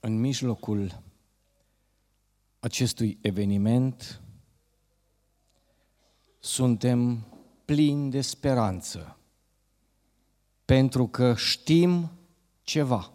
în mijlocul acestui eveniment suntem plini de speranță, pentru că știm ceva.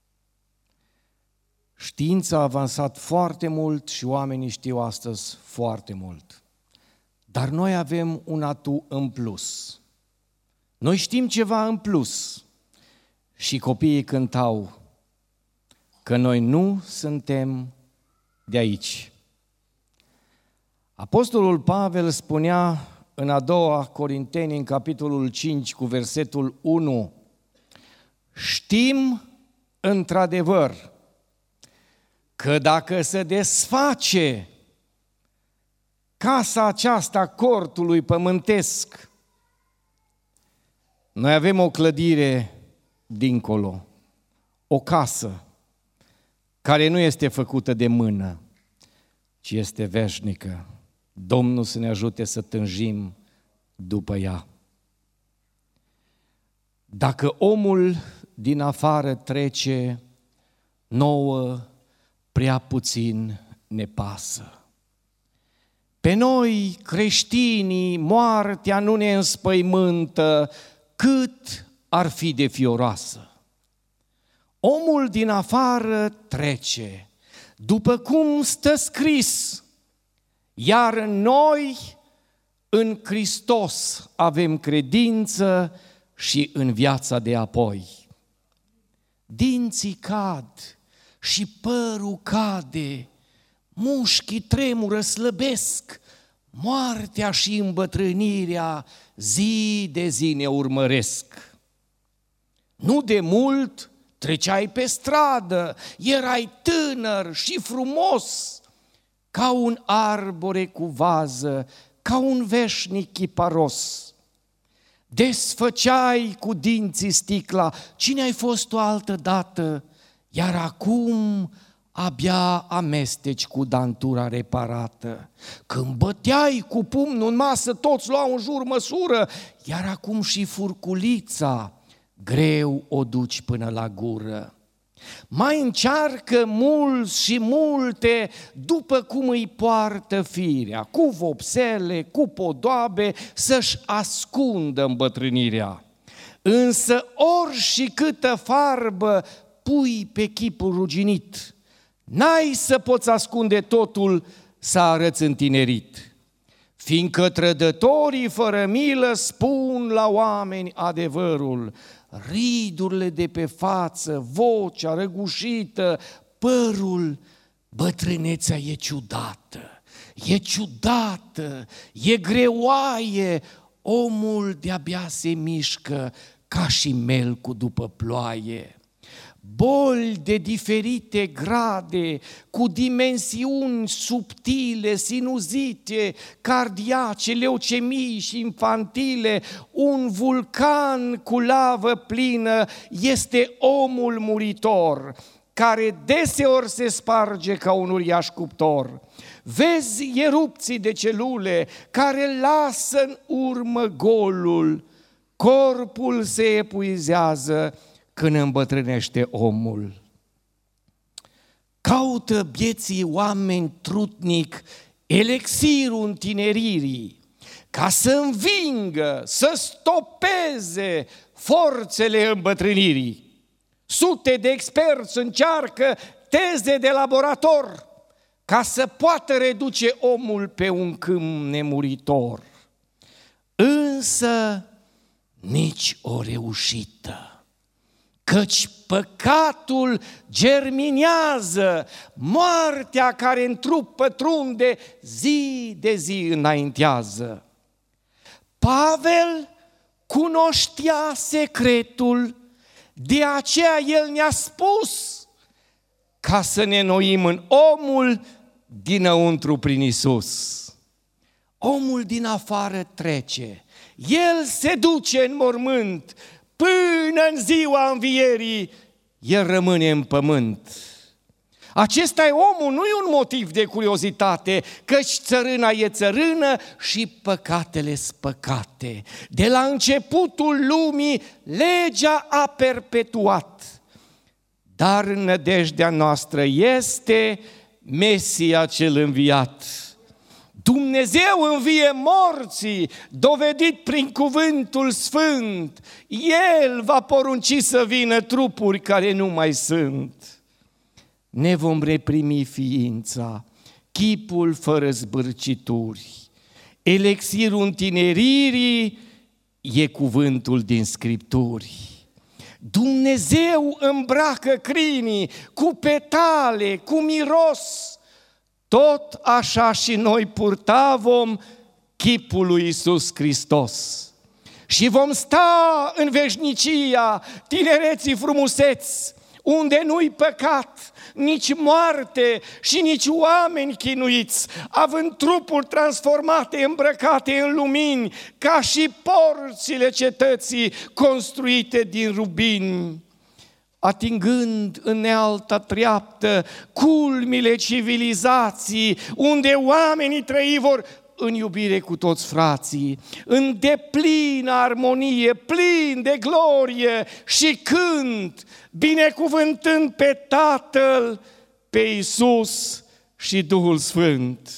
Știința a avansat foarte mult și oamenii știu astăzi foarte mult. Dar noi avem un atu în plus. Noi știm ceva în plus. Și copiii cântau că noi nu suntem de aici. Apostolul Pavel spunea în a doua Corinteni, în capitolul 5, cu versetul 1, știm într-adevăr că dacă se desface casa aceasta cortului pământesc, noi avem o clădire dincolo, o casă care nu este făcută de mână, ci este veșnică. Domnul să ne ajute să tânjim după ea. Dacă omul din afară trece, nouă prea puțin ne pasă. Pe noi, creștinii, moartea nu ne înspăimântă, cât ar fi de fioroasă. Omul din afară trece, după cum stă scris, iar noi în Hristos avem credință și în viața de apoi. Dinții cad și părul cade, mușchii tremură, slăbesc, moartea și îmbătrânirea zi de zi ne urmăresc. Nu de mult treceai pe stradă, erai tânăr și frumos, ca un arbore cu vază, ca un veșnic chiparos. Desfăceai cu dinții sticla, cine ai fost tu altă dată, iar acum abia amesteci cu dantura reparată. Când băteai cu pumnul în masă, toți luau în jur măsură, iar acum și furculița greu o duci până la gură. Mai încearcă mulți și multe după cum îi poartă firea, cu vopsele, cu podoabe, să-și ascundă îmbătrânirea. Însă ori și câtă farbă pui pe chipul ruginit, n-ai să poți ascunde totul să arăți întinerit. Fiindcă trădătorii fără milă spun la oameni adevărul, ridurile de pe față, vocea răgușită, părul, bătrânețea e ciudată, e greoaie, omul de-abia se mișcă ca și melcul după ploaie. Boli de diferite grade, cu dimensiuni subtile, sinuzite, cardiace, leucemii și infantile, un vulcan cu lavă plină este omul muritor, care deseori se sparge ca un uriaș cuptor. Vezi erupții de celule care lasă în urmă golul, corpul se epuizează când îmbătrânește omul. Caută bieții oameni trutnic elixirul întineririi, ca să învingă, să stopeze forțele îmbătrânirii. Sute de experți încearcă teze de laborator, ca să poată reduce omul pe un câmp nemuritor. Însă nici o reușită. Căci păcatul germinează, moartea care în trup pătrunde zi de zi înaintează. Pavel cunoștea secretul, de aceea el ne-a spus ca să ne înnoim în omul dinăuntru prin Iisus. Omul din afară trece, el se duce în mormânt, până în ziua învierii, el rămâne în pământ. Acesta e omul, nu e un motiv de curiozitate, căci țărâna e țărână și păcatele-s păcate. De la începutul lumii, legea a perpetuat. dar nădejdea noastră este Mesia cel înviat. Dumnezeu învie morții, dovedit prin cuvântul sfânt. El va porunci să vină trupuri care nu mai sunt. Ne vom reprimi ființa, chipul fără zbârcituri. Elixirul întineririi e cuvântul din Scripturi. Dumnezeu îmbracă crinii cu petale, cu miros. Tot așa și noi purta vom chipul lui Iisus Hristos. Și vom sta în veșnicia tinereții frumuseți, unde nu-i păcat, nici moarte și nici oameni chinuiți, având trupuri transformate, îmbrăcate în lumini, ca și porțile cetății construite din rubini. Atingând în nealta treaptă culmile civilizații, unde oamenii trăi vor în iubire cu toți frații, în deplină armonie, plin de glorie și cânt, binecuvântând pe Tatăl, pe Iisus și Duhul Sfânt.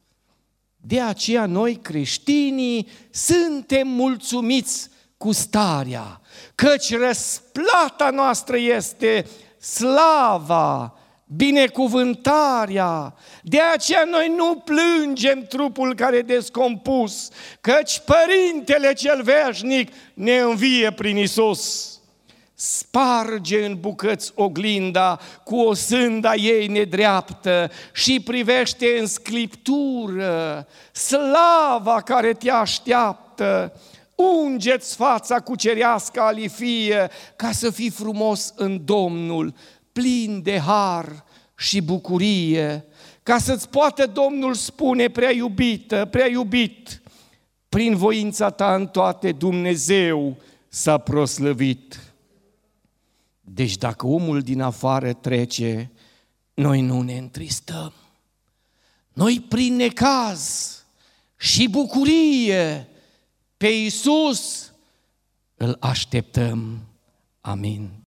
De aceea noi creștinii suntem mulțumiți cu starea, căci răsplata noastră este slava, binecuvântarea. De aceea noi nu plângem trupul care e descompus, căci Părintele cel veșnic ne învie prin Iisus. Sparge în bucăți oglinda cu o sânda ei nedreaptă și privește în scriptură slava care te așteaptă. Unge-ți fața cu cerească alifie ca să fii frumos în Domnul, plin de har și bucurie, ca să-ți poată Domnul spune: prea iubită, prea iubit, prin voința ta în toate Dumnezeu s-a proslăvit. Deci dacă omul din afară trece, noi nu ne întristăm. Noi prin necaz și bucurie pe Iisus îl așteptăm. Amin.